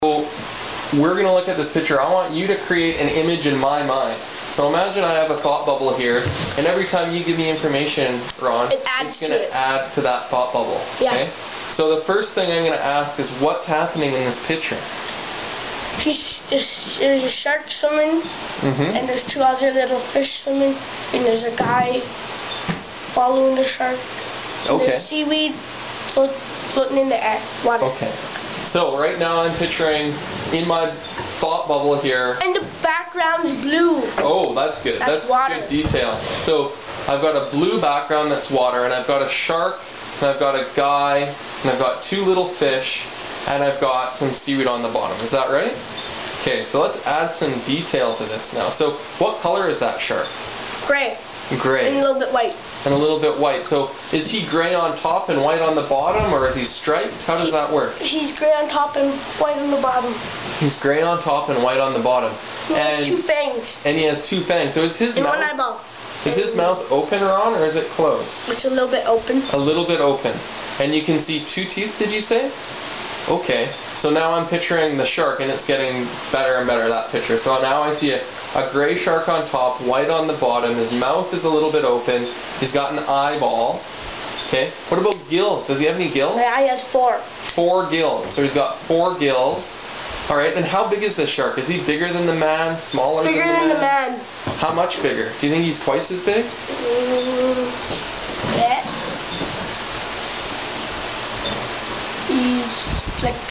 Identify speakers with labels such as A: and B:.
A: So we're going to look at this picture. I want you to create an image in my mind. So imagine I have a thought bubble here, and every time you give me information, Ron, it's going to add to that thought bubble.
B: Yeah.
A: Okay? So the first thing I'm going to ask is, what's happening in this picture?
B: There's a shark swimming, and there's two other little fish swimming, and there's a guy following the shark.
A: Okay.
B: There's seaweed floating in the air, water.
A: Okay. So right now I'm picturing in my thought bubble here.
B: And the background's blue.
A: Oh, that's good. That's
B: water.
A: Good detail. So I've got a blue background that's water, and I've got a shark, and I've got a guy, and I've got two little fish, and I've got some seaweed on the bottom. Is that right? Okay, so let's add some detail to this now. So what color is that shark?
B: Gray.
A: Gray.
B: And a little bit white.
A: And a little bit white. So is he gray on top and white on the bottom, or is he striped? How does that work?
B: He's gray on top and white on the bottom.
A: He's gray on top and white on the bottom.
B: He has two fangs.
A: And he has two fangs. So is his
B: and
A: mouth?
B: one eyeball.
A: Is his mouth open, Ron, or is it closed?
B: It's a little bit open.
A: A little bit open. And you can see two teeth, did you say? Okay. So now I'm picturing the shark, and it's getting better and better, that picture. So now I see a gray shark on top, white on the bottom. His mouth is a little bit open. He's got an eyeball. Okay. What about gills? Does he have any gills?
B: Yeah, he has 4.
A: 4 gills. So he's got 4 gills. All right. And how big is this shark? Is he bigger than the man? Smaller than the man?
B: Bigger than the man.
A: How much bigger? Do you think he's twice as big?
B: Yeah. He's like